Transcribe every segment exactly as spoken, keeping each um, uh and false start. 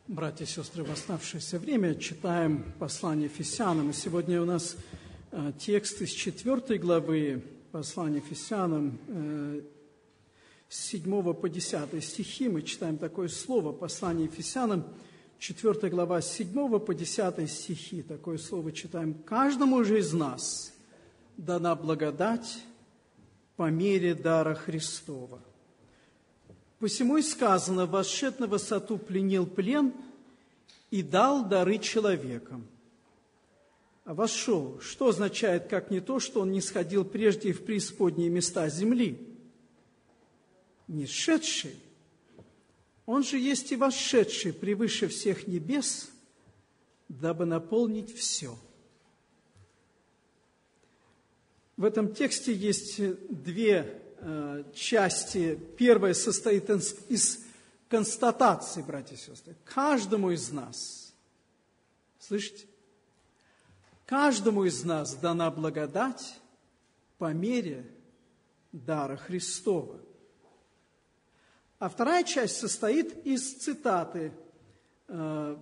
Братья и сестры, в оставшееся время читаем послание Ефесянам. И сегодня у нас э, текст из четвёртой главы послания Ефесянам, э, с седьмого по десятый стихи. Мы читаем такое слово, послание Ефесянам, четвёртая глава, с седьмого по десятый стихи. Такое слово читаем. «Каждому же из нас дана благодать по мере дара Христова. Посему и сказано, восшед на высоту, пленил плен и дал дары человекам». А вошел, что означает, как не то, что он не сходил прежде в преисподние места земли? Не сшедший, он же есть и вошедший превыше всех небес, дабы наполнить все. В этом тексте есть две части. Первая состоит из констатации, братья и сестры. Каждому из нас, слышите? Каждому из нас дана благодать по мере дара Христова. А вторая часть состоит из цитаты э,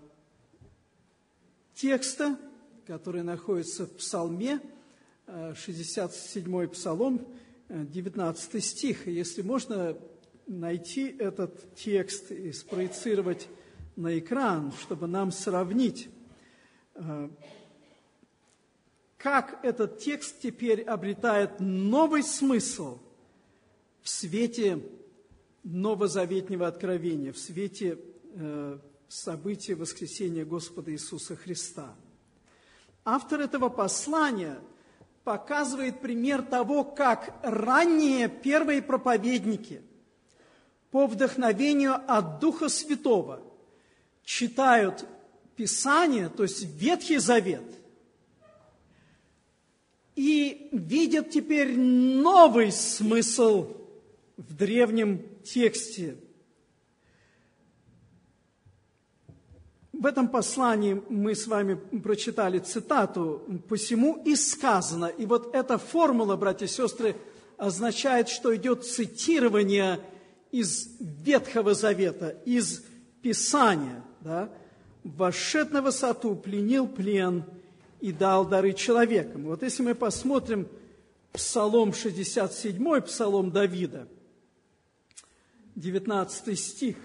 текста, который находится в Псалме, э, шестьдесят седьмой Псалом, девятнадцатый стих. И если можно найти этот текст и спроецировать на экран, чтобы нам сравнить, как этот текст теперь обретает новый смысл в свете новозаветнего откровения, в свете события воскресения Господа Иисуса Христа. Автор этого послания показывает пример того, как ранние первые проповедники по вдохновению от Духа Святого читают Писание, то есть Ветхий Завет, и видят теперь новый смысл в древнем тексте. В этом послании мы с вами прочитали цитату «посему и сказано». И вот эта формула, братья и сестры, означает, что идет цитирование из Ветхого Завета, из Писания. Да? «Вошед на высоту, пленил плен и дал дары человекам». Вот если мы посмотрим Псалом шестьдесят седьмой, Псалом Давида, девятнадцатый стих,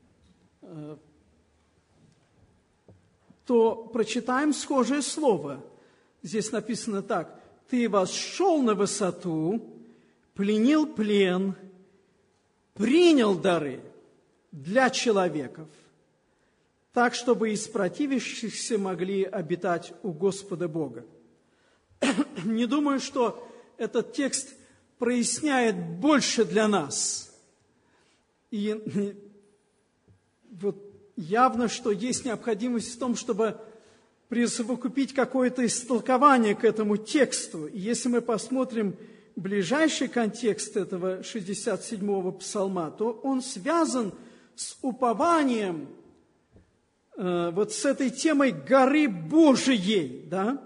то прочитаем схожее слово. Здесь написано так: «Ты восшел на высоту, пленил плен, принял дары для человеков, так, чтобы из противящихся могли обитать у Господа Бога». Не думаю, что этот текст проясняет больше для нас. И вот явно, что есть необходимость в том, чтобы присовокупить какое-то истолкование к этому тексту. И если мы посмотрим ближайший контекст этого шестьдесят седьмого псалма, то он связан с упованием, э, вот с этой темой горы Божией, да?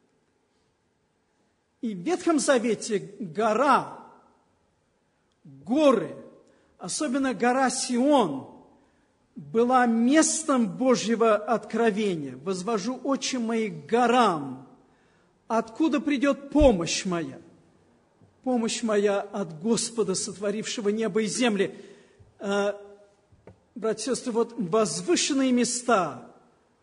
И в Ветхом Завете гора, горы, особенно гора Сион, была местом Божьего откровения. «Возвожу очи мои к горам, откуда придет помощь моя? Помощь моя от Господа, сотворившего небо и земли». Братья и сестры, вот возвышенные места,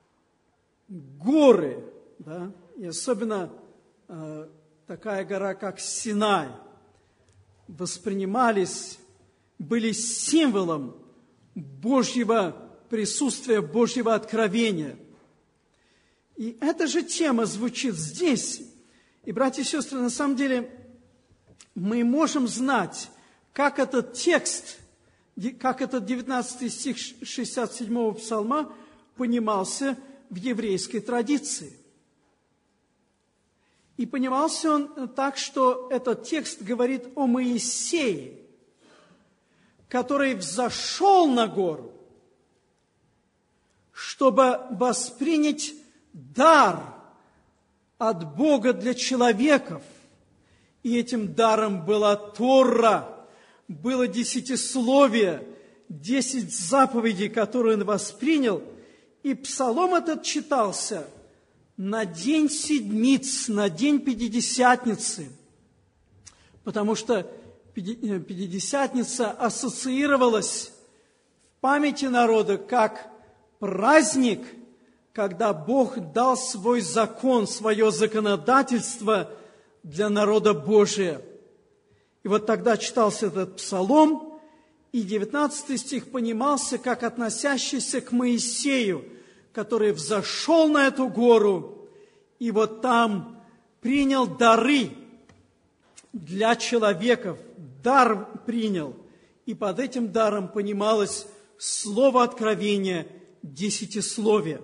горы, да, и особенно э, такая гора, как Синай, воспринимались, были символом Божьего присутствия, Божьего откровения. И эта же тема звучит здесь. И, братья и сестры, на самом деле мы можем знать, как этот текст, как этот девятнадцатый стих шестьдесят седьмого псалма понимался в еврейской традиции. И понимался он так, что этот текст говорит о Моисее, который взошел на гору, чтобы воспринять дар от Бога для человеков. И этим даром была Тора, было десятисловие, десять заповедей, которые он воспринял, И псалом этот читался на день седмиц, на день Пятидесятницы, потому что Пятидесятница ассоциировалась в памяти народа как праздник, когда Бог дал свой закон, свое законодательство для народа Божия. И вот тогда читался этот псалом, и девятнадцатый стих понимался как относящийся к Моисею, который взошел на эту гору, и вот там принял дары для человеков, дар принял, и под этим даром понималось слово откровения, десятисловие.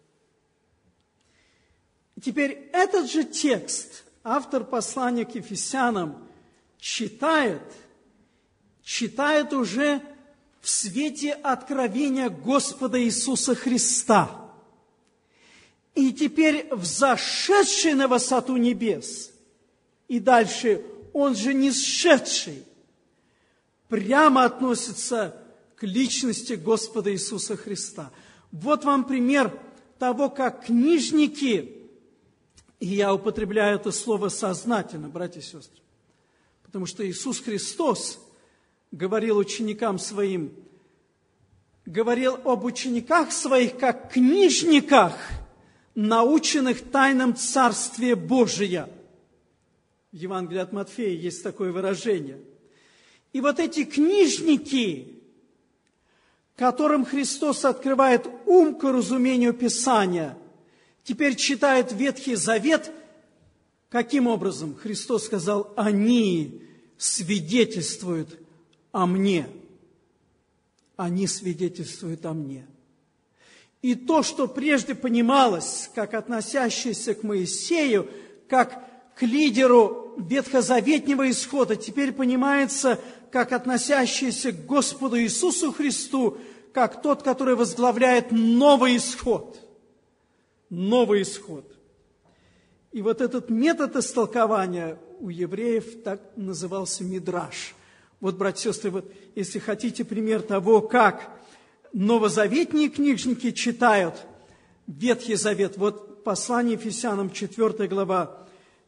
Теперь этот же текст автор послания к Ефесянам читает, читает уже в свете откровения Господа Иисуса Христа. И теперь взошедший на высоту небес, и дальше он же не сшедший, прямо относится к личности Господа Иисуса Христа. Вот вам пример того, как книжники, и я употребляю это слово сознательно, братья и сестры, потому что Иисус Христос говорил ученикам своим, говорил об учениках своих, как книжниках, наученных тайнам Царствия Божия. В Евангелии от Матфея есть такое выражение. И вот эти книжники, которым Христос открывает ум к разумению Писания, теперь читают Ветхий Завет. Каким образом? Христос сказал, они свидетельствуют о мне. Они свидетельствуют о мне. И то, что прежде понималось, как относящееся к Моисею, как к лидеру ветхозаветнего исхода, теперь понимается, как относящееся к Господу Иисусу Христу, как тот, который возглавляет новый исход. Новый исход. И вот этот метод истолкования у евреев так назывался мидраш. Вот, братья и сестры, вот, если хотите пример того, как новозаветные книжники читают Ветхий Завет, вот послание Ефесянам, четвёртая глава,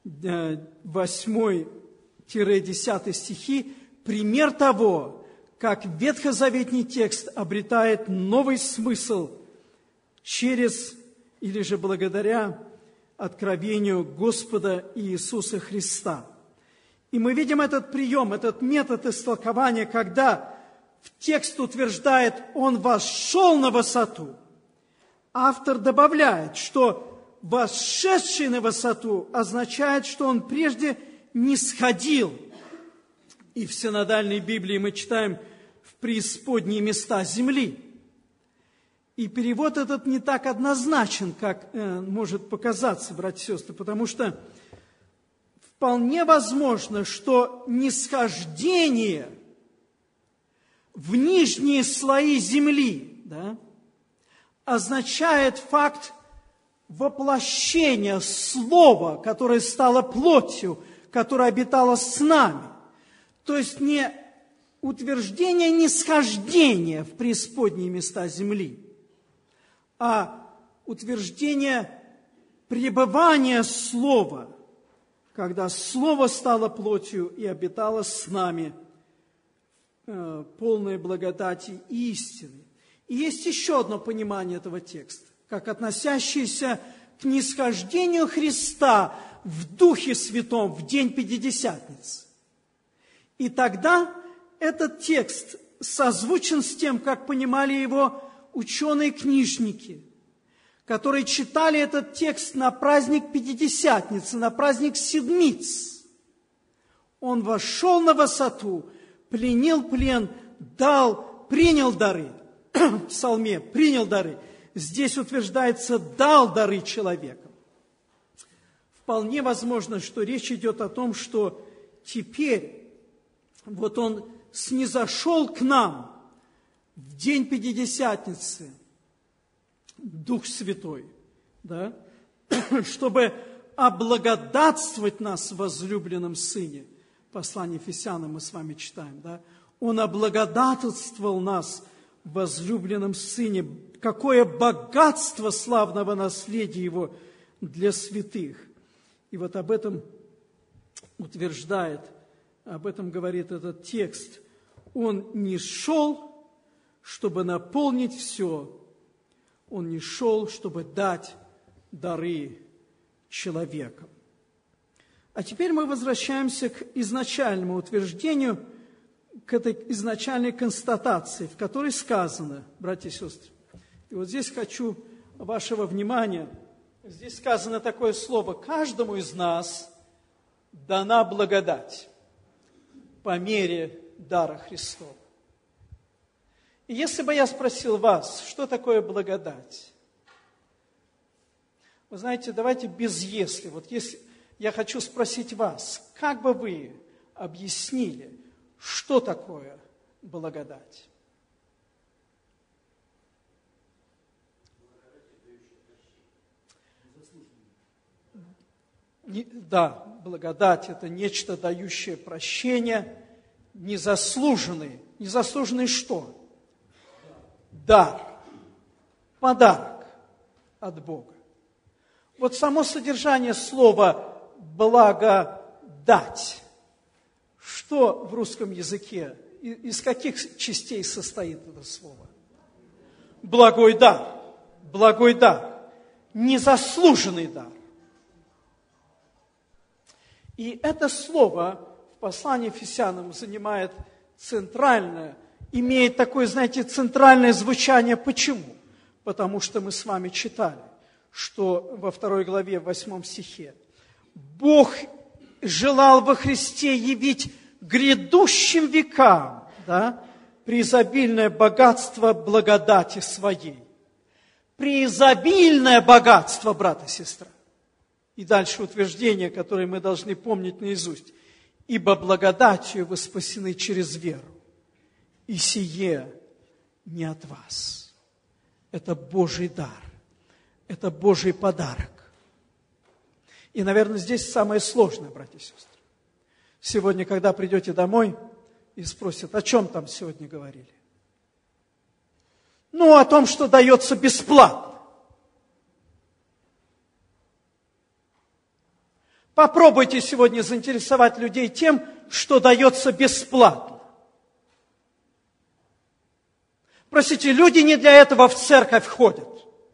восьмой-десятый стихи, пример того, как ветхозаветный текст обретает новый смысл через или же благодаря откровению Господа Иисуса Христа. И мы видим этот прием, этот метод истолкования, когда в текст утверждает «Он вошел на высоту». Автор добавляет, что «вошедший на высоту» означает, что он прежде не сходил. И в синодальной Библии мы читаем «в преисподние места земли». И перевод этот не так однозначен, как э, может показаться, братья и сестры, потому что вполне возможно, что нисхождение в нижние слои земли, да, означает факт воплощения Слова, которое стало плотью, которое обитало с нами. То есть не утверждение нисхождения в преисподние места земли, а утверждение пребывания Слова, когда Слово стало плотью и обитало с нами, э, полной благодати и истины. И есть еще одно понимание этого текста, как относящееся к нисхождению Христа в Духе Святом в день Пятидесятницы. И тогда этот текст созвучен с тем, как понимали его ученые-книжники, которые читали этот текст на праздник Пятидесятницы, на праздник Седмиц. Он вошел на высоту, пленил плен, дал, принял дары. В псалме принял дары. Здесь утверждается, дал дары человекам. Вполне возможно, что речь идет о том, что теперь вот он снизошел к нам в день Пятидесятницы, Дух Святой, да, чтобы облагодатствовать нас в возлюбленном Сыне. Послание Ефесянам мы с вами читаем, да. Он облагодатствовал нас в возлюбленном Сыне, какое богатство славного наследия Его для святых. И вот об этом утверждает, об этом говорит этот текст. Он не шел, чтобы наполнить все. Он не шел, чтобы дать дары человекам. А теперь мы возвращаемся к изначальному утверждению, к этой изначальной констатации, в которой сказано, братья и сестры. И вот здесь хочу вашего внимания. Здесь сказано такое слово: каждому из нас дана благодать по мере дара Христова. И если бы я спросил вас, что такое благодать? Вы знаете, давайте без «если». Вот если я хочу спросить вас, как бы вы объяснили, что такое благодать? Да, благодать – это нечто, дающее прощение, незаслуженный. Незаслуженный что? Дар, подарок от Бога. Вот само содержание слова «благодать». Что в русском языке, из каких частей состоит это слово? Благой дар, благой дар, незаслуженный дар. И это слово в послании Ефесянам занимает центральное, имеет такое, знаете, центральное звучание. Почему? Потому что мы с вами читали, что во второй главе, в восьмом стихе, Бог желал во Христе явить грядущим векам, да, преизобильное богатство благодати своей. Преизобильное богатство, брат и сестра. И дальше утверждение, которое мы должны помнить наизусть. Ибо благодатью вы спасены через веру. И сие не от вас. Это Божий дар. Это Божий подарок. И, наверное, здесь самое сложное, братья и сестры. Сегодня, когда придете домой и спросят, о чем там сегодня говорили? Ну, о том, что дается бесплатно. Попробуйте сегодня заинтересовать людей тем, что дается бесплатно. Простите, люди не для этого в церковь ходят,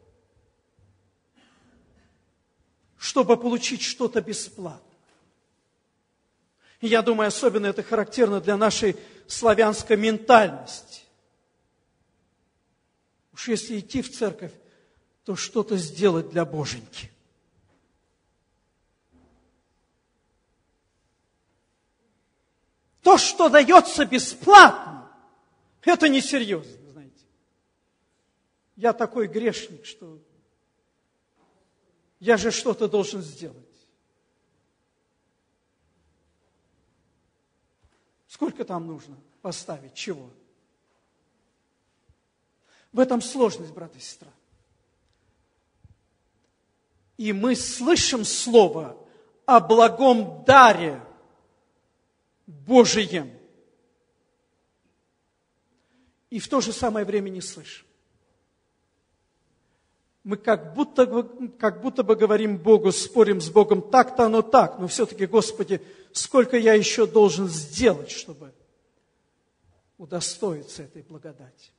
чтобы получить что-то бесплатно. И я думаю, особенно это характерно для нашей славянской ментальности. Уж если идти в церковь, то что-то сделать для Боженьки. То, что дается бесплатно, это несерьезно, знаете. Я такой грешник, что я же что-то должен сделать. Сколько там нужно поставить? Чего? В этом сложность, брат и сестра. И мы слышим слово о благом даре Божием. И в то же самое время не слышим. Мы как будто, как будто бы говорим Богу, спорим с Богом, так-то оно так, но все-таки, Господи, сколько я еще должен сделать, чтобы удостоиться этой благодати.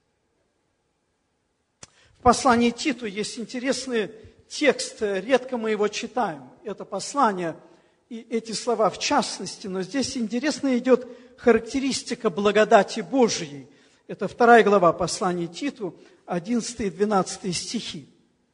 В послании Титу есть интересный текст, редко мы его читаем. Это послание и эти слова в частности, но здесь интересно идет характеристика благодати Божией. Это вторая глава послания Титу, одиннадцатый и двенадцатый стихи.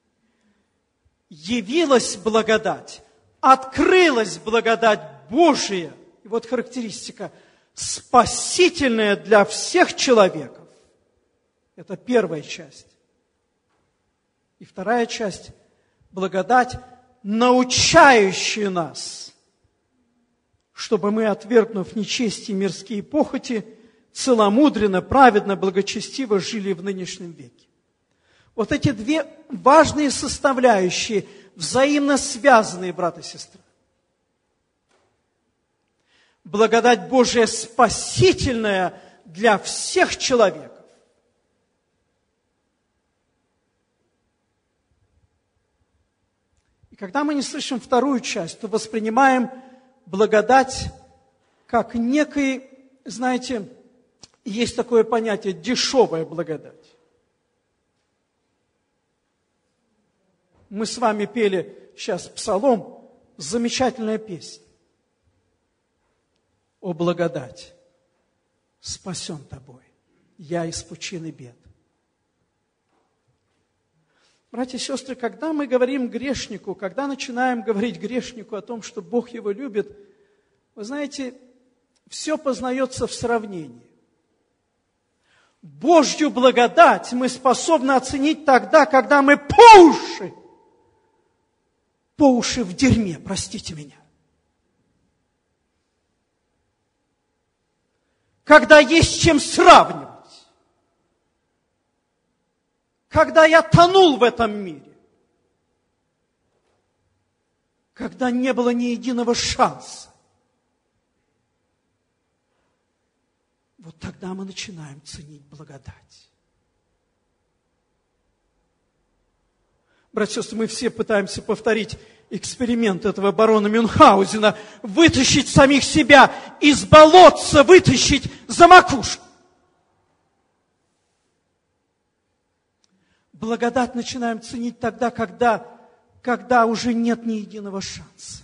Явилась благодать, открылась благодать Божия. И вот характеристика, спасительная для всех человеков. Это первая часть. И вторая часть, благодать, научающая нас, чтобы мы, отвергнув нечестие и мирские похоти, целомудренно, праведно, благочестиво жили в нынешнем веке. Вот эти две важные составляющие, взаимно связанные, брат и сестра. Благодать Божия спасительная для всех человеков. когда мы не слышим вторую часть, то воспринимаем благодать как некий, знаете, есть такое понятие дешевая благодать. Мы с вами пели сейчас псалом, замечательная песня. О благодать, спасен тобой, я из пучины бед. Братья и сестры, когда мы говорим грешнику, когда начинаем говорить грешнику о том, что Бог его любит, вы знаете, все познается в сравнении. Божью благодать мы способны оценить тогда, когда мы по уши, по уши в дерьме, простите меня. Когда есть с чем сравнивать. Когда я тонул в этом мире. Когда не было ни единого шанса. Вот тогда мы начинаем ценить благодать. Братья и сестры, мы все пытаемся повторить эксперимент этого барона Мюнхгаузена, вытащить самих себя из болотца, вытащить за макушку. Благодать начинаем ценить тогда, когда, когда уже нет ни единого шанса.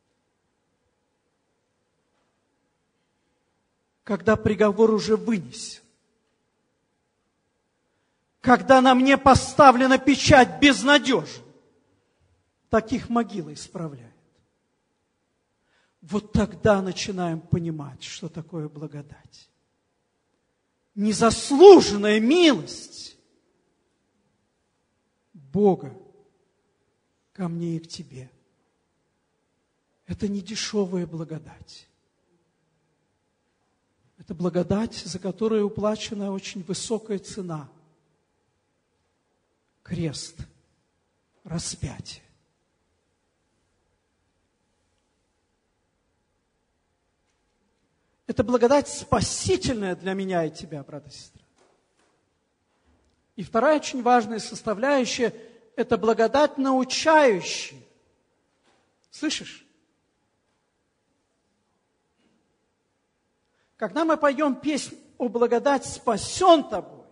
Когда приговор уже вынесен. Когда на мне поставлена печать безнадежна. Таких могила исправляет. Вот тогда начинаем понимать, что такое благодать. Незаслуженная милость Бога ко мне и к тебе. Это не дешевая благодать. Это благодать, за которую уплачена очень высокая цена. Крест, распятие. Это благодать спасительная для меня и тебя, брат и сестра. И вторая очень важная составляющая – это благодать научающая. Слышишь? Когда мы поем песнь «О благодать спасен тобой»,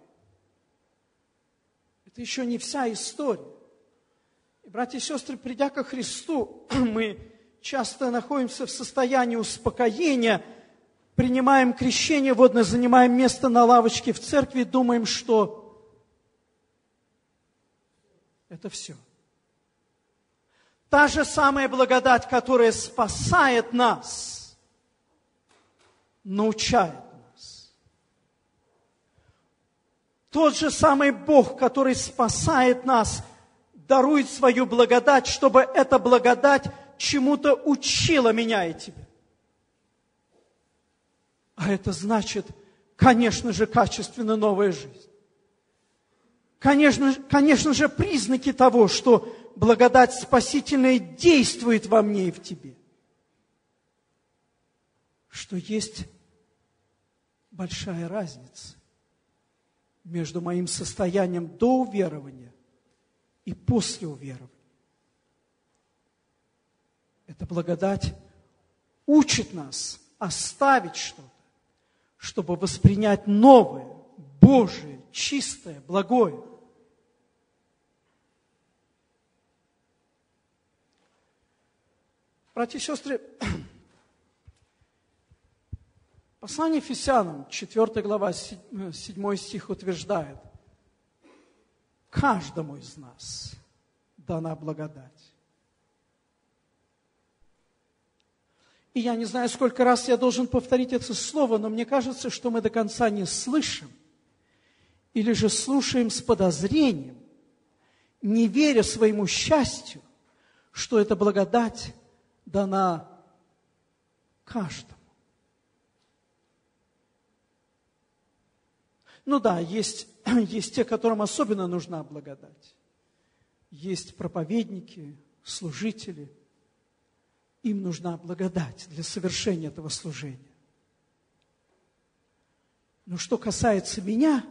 это еще не вся история. И, братья и сестры, придя ко Христу, мы часто находимся в состоянии успокоения, принимаем крещение водное, занимаем место на лавочке в церкви, думаем, что это все. Та же самая благодать, которая спасает нас, научает нас. Тот же самый Бог, который спасает нас, дарует свою благодать, чтобы эта благодать чему-то учила меня и тебя. А это значит, конечно же, качественно новая жизнь. Конечно, конечно же, признаки того, что благодать спасительная действует во мне и в тебе. Что есть большая разница между моим состоянием до уверования и после уверования. Эта благодать учит нас оставить что-то, чтобы воспринять новое, Божие, чистое, благое. Братья и сестры, послание Ефесянам, четвёртая глава, седьмой стих утверждает: каждому из нас дана благодать. И я не знаю, сколько раз я должен повторить это слово, но мне кажется, что мы до конца не слышим, или же слушаем с подозрением, не веря своему счастью, что эта благодать дана каждому. Ну да, есть, есть те, которым особенно нужна благодать. Есть проповедники, служители. Им нужна благодать для совершения этого служения. Но что касается меня,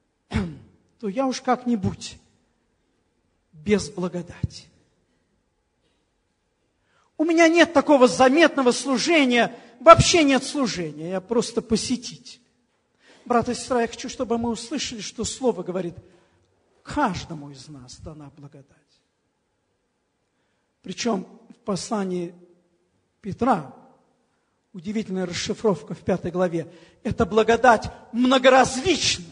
то я уж как-нибудь без благодати. У меня нет такого заметного служения, вообще нет служения, я просто посетитель. Брат и сестра, я хочу, чтобы мы услышали, что Слово говорит, каждому из нас дана благодать. Причем в послании Петра, удивительная расшифровка в пятой главе, эта благодать многоразлична.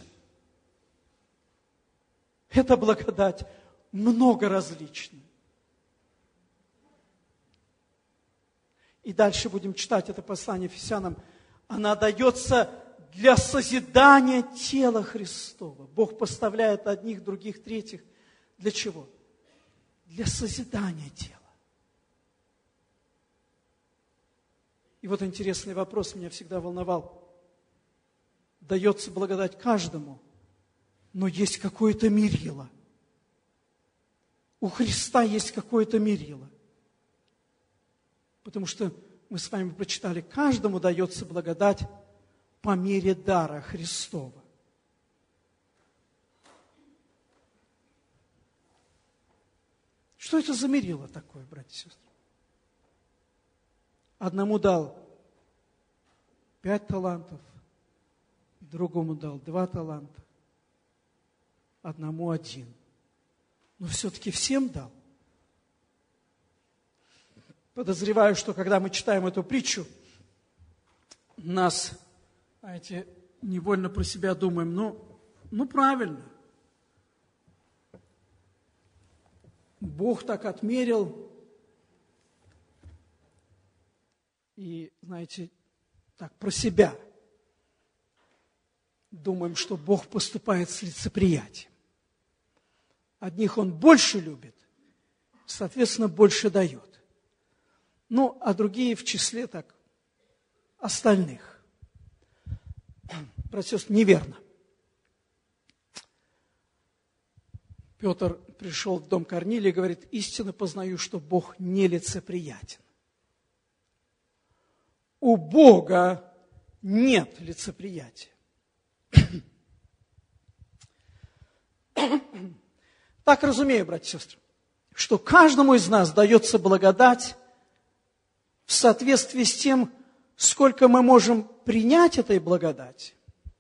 Эта благодать многоразлична. И дальше будем читать это послание Ефесянам. Она дается для созидания тела Христова. Бог поставляет одних, других, третьих. Для чего? Для созидания тела. И вот интересный вопрос меня всегда волновал. Дается благодать каждому, но есть какое-то мерило. У Христа есть какое-то мерило. Потому что мы с вами прочитали, каждому дается благодать по мере дара Христова. Что это за мерило такое, братья и сестры? Одному дал пять талантов, другому дал два таланта, одному один. Но все-таки всем дал. Подозреваю, что когда мы читаем эту притчу, нас, знаете, невольно про себя думаем, ну, ну правильно. Бог так отмерил, и, знаете, так про себя думаем, что Бог поступает с лицеприятием. Одних Он больше любит, соответственно, больше дает. Ну, а другие в числе так остальных. Братья и сестры, неверно. Петр пришел в дом Корнилия и говорит, истинно познаю, что Бог нелицеприятен. У Бога нет лицеприятия. Так разумею, братья и сестры, что каждому из нас дается благодать в соответствии с тем, сколько мы можем принять этой благодати,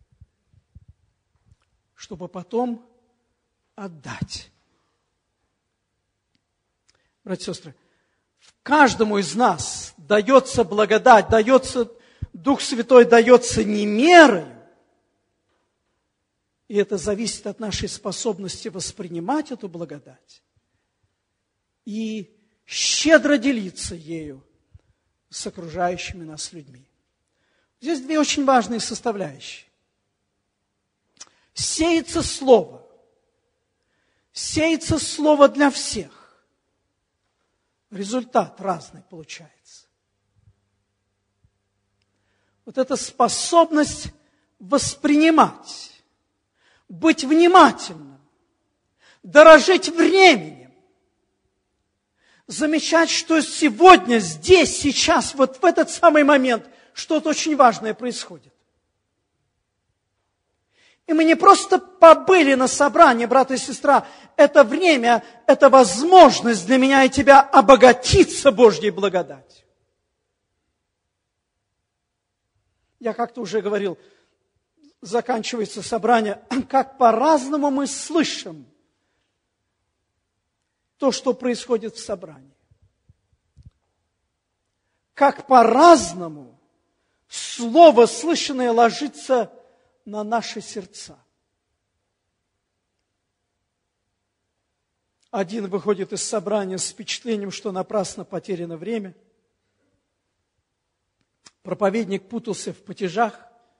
чтобы потом отдать. Братья и сестры, каждому из нас дается благодать, дается, Дух Святой дается не мерою, и это зависит от нашей способности воспринимать эту благодать и щедро делиться ею с окружающими нас людьми. Здесь две очень важные составляющие. Сеется слово. Сеется слово для всех. Результат разный получается. Вот эта способность воспринимать, быть внимательным, дорожить временем, замечать, что сегодня, здесь, сейчас, вот в этот самый момент что-то очень важное происходит. И мы не просто побыли на собрании, брат и сестра, это время, это возможность для меня и тебя обогатиться Божьей благодатью. Я как-то уже говорил, заканчивается собрание, как по-разному мы слышим то, что происходит в собрании. Как по-разному слово слышанное ложится на наши сердца. Один выходит из собрания с впечатлением, что напрасно потеряно время. Проповедник путался в падежах.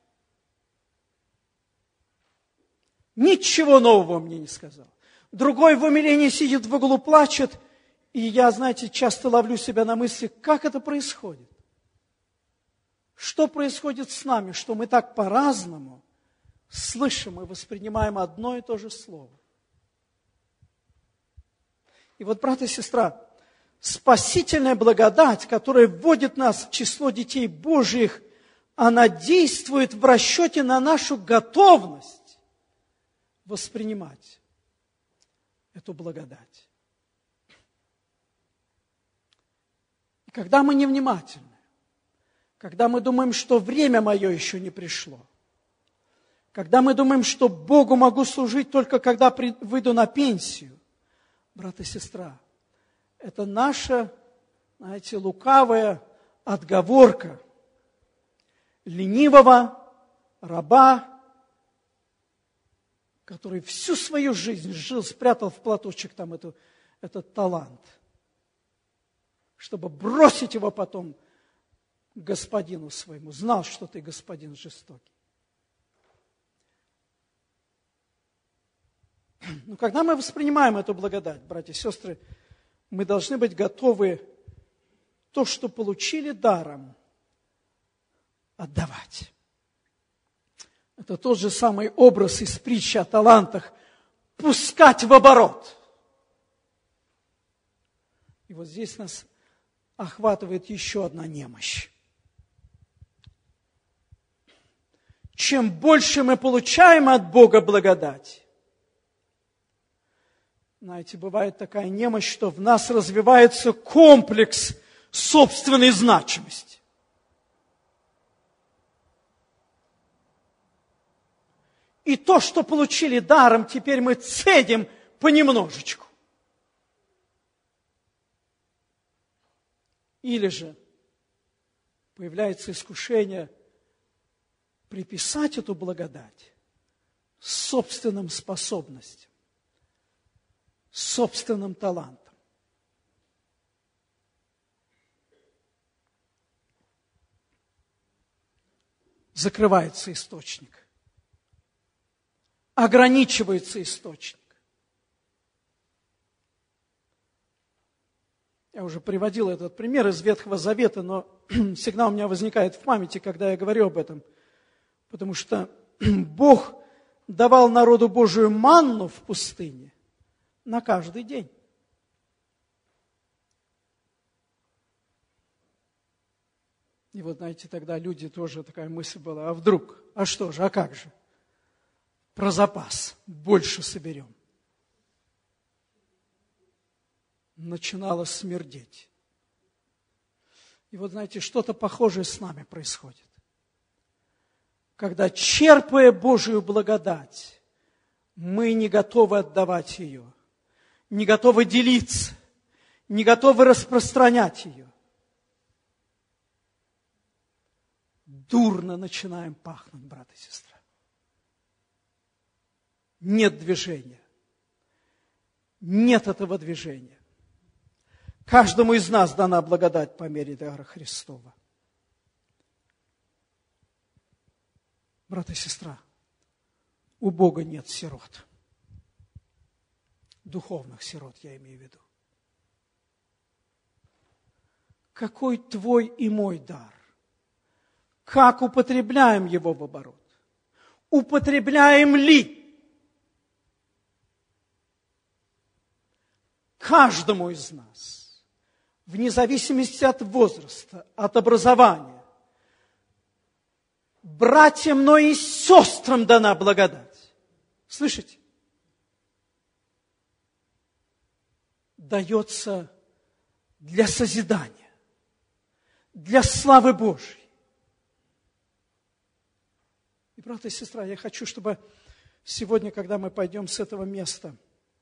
Ничего нового мне не сказал. Другой в умилении сидит в углу, плачет. И я, знаете, часто ловлю себя на мысли, как это происходит? Что происходит с нами, что мы так по-разному слышим и воспринимаем одно и то же слово? И вот, брат и сестра, спасительная благодать, которая вводит нас в число детей Божьих, она действует в расчете на нашу готовность воспринимать эту благодать. когда мы невнимательны, когда мы думаем, что время мое еще не пришло, когда мы думаем, что Богу могу служить только когда выйду на пенсию, брат и сестра, это наша, знаете, лукавая отговорка ленивого раба, который всю свою жизнь жил, спрятал в платочек там эту, этот талант, чтобы бросить его потом господину своему. Знал, что ты господин жестокий. Но когда мы воспринимаем эту благодать, братья и сестры, мы должны быть готовы то, что получили даром, отдавать. Это тот же самый образ из притчи о талантах – пускать в оборот. И вот здесь нас охватывает еще одна немощь. Чем больше мы получаем от Бога благодать, знаете, бывает такая немощь, что в нас развивается комплекс собственной значимости. И то, что получили даром, теперь мы цедим понемножечку. Или же появляется искушение приписать эту благодать собственным способностям, собственным талантам. Закрывается источник. Ограничивается источник. Я уже приводил этот пример из Ветхого Завета, но всегда у меня возникает в памяти, когда я говорю об этом, потому что Бог давал народу Божию манну в пустыне на каждый день. И вот, знаете, тогда люди тоже, такая мысль была, а вдруг, а что же, а как же? Про запас больше соберем. Начинало смердеть. И вот, знаете, что-то похожее с нами происходит. Когда, черпая Божию благодать, мы не готовы отдавать ее, не готовы делиться, не готовы распространять ее. Дурно начинаем пахнуть, брат и сестра. Нет движения. Нет этого движения. Каждому из нас дана благодать по мере дара Христова. Брат и сестра, у Бога нет сирот. Духовных сирот я имею в виду. Какой твой и мой дар? Как употребляем его в оборот? Употребляем ли? Каждому из нас, вне зависимости от возраста, от образования, братьям, но и сестрам дана благодать. Слышите? Дается для созидания, для славы Божьей. И, брат и сестра, я хочу, чтобы сегодня, когда мы пойдем с этого места,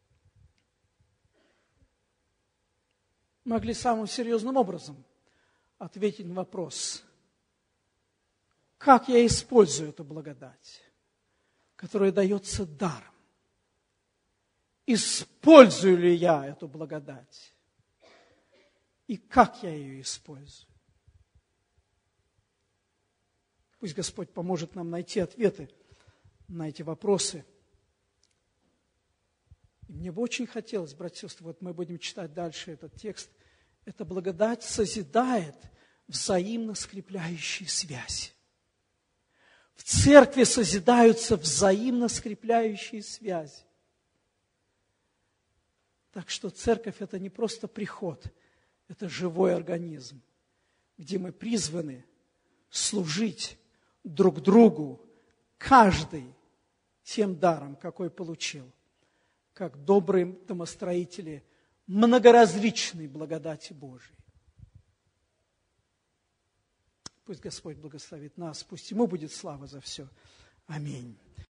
могли самым серьезным образом ответить на вопрос, как я использую эту благодать, которая дается даром. Использую ли я эту благодать? И как я ее использую? Пусть Господь поможет нам найти ответы на эти вопросы. И мне бы очень хотелось, братья и сестры, вот мы будем читать дальше этот текст, эта благодать созидает взаимно скрепляющие связи. В церкви созидаются взаимно скрепляющие связи. Так что церковь – это не просто приход, это живой организм, где мы призваны служить друг другу, каждый тем даром, какой получил, как добрые домостроители многоразличной благодати Божией. Пусть Господь благословит нас, пусть Ему будет слава за все. Аминь.